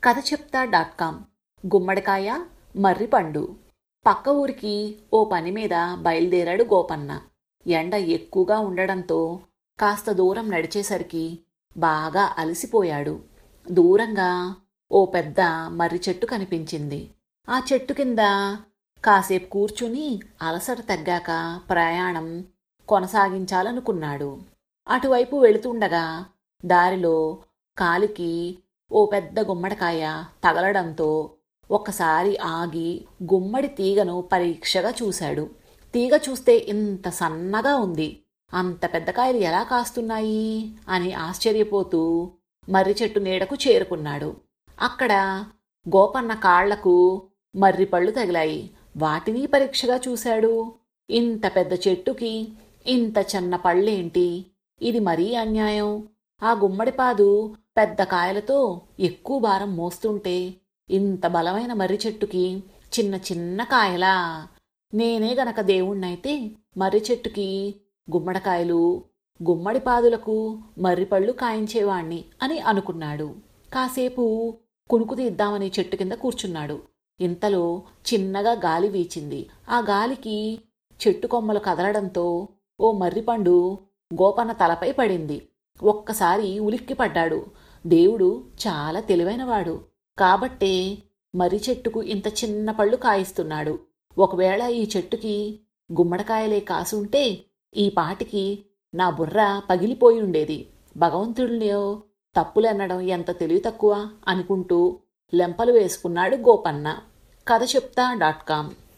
కథ చెప్తా.com. గుమ్మడికాయ, మర్రిపండు. పక్క ఊరికి ఓ పని మీద బయలుదేరాడు గోపన్న. ఎండ ఎక్కువగా ఉండడంతో కాస్త దూరం నడిచేసరికి బాగా అలసిపోయాడు. దూరంగా ఓ పెద్ద మర్రి చెట్టు కనిపించింది. ఆ చెట్టు కింద కాసేపు కూర్చుని అలసట తగ్గాక ప్రయాణం కొనసాగించాలనుకున్నాడు. అటువైపు వెళుతుండగా దారిలో కాలికి ఓ పెద్ద గుమ్మడికాయ తగలడంతో ఒక్కసారి ఆగి గుమ్మడి తీగను పరీక్షగా చూశాడు. తీగ చూస్తే ఇంత సన్నగా ఉంది. అంత పెద్ద కాయలు ఎలా కాస్తున్నాయి అని ఆశ్చర్యపోతూ మర్రి చెట్టు నీడకు చేరుకున్నాడు. అక్కడ గోపన్న కాళ్లకు మర్రిపళ్ళు తగిలాయి. వాటిని పరీక్షగా చూశాడు. ఇంత పెద్ద చెట్టుకి ఇంత చిన్న పళ్ళేంటి? ఇది మరీ అన్యాయం. ఆ గుమ్మడిపాదు పెద్ద కాయలతో ఎక్కువ భారం మోస్తుంటే ఇంత బలమైన మర్రి చెట్టుకి చిన్న చిన్న కాయలా? నేనే గనక దేవుణ్ణైతే మర్రి చెట్టుకి గుమ్మడికాయలు, గుమ్మడిపాదులకు మర్రిపళ్ళు కాయించేవాణ్ణి అని అనుకున్నాడు. కాసేపు కునుకు తీద్దామని చెట్టు కింద కూర్చున్నాడు. ఇంతలో చిన్నగా గాలి వీచింది. ఆ గాలికి చెట్టు కొమ్మలు కదలడంతో ఓ మర్రిపండు గోపన్న తలపై పడింది. ఒక్కసారి ఉలిక్కిపడ్డాడు. దేవుడు చాలా తెలివైనవాడు కాబట్టే మర్రి చెట్టుకు ఇంత చిన్న పళ్ళు కాయిస్తున్నాడు. ఒకవేళ ఈ చెట్టుకి గుమ్మడికాయలే కాసుంటే ఈ పాటికి నా బుర్ర పగిలిపోయి ఉండేది. భగవంతుడిలో తప్పులెన్నడం ఎంత తెలివి తక్కువ అనుకుంటూ లెంపలు వేసుకున్నాడు గోపన్న. కథ చెప్తా.com.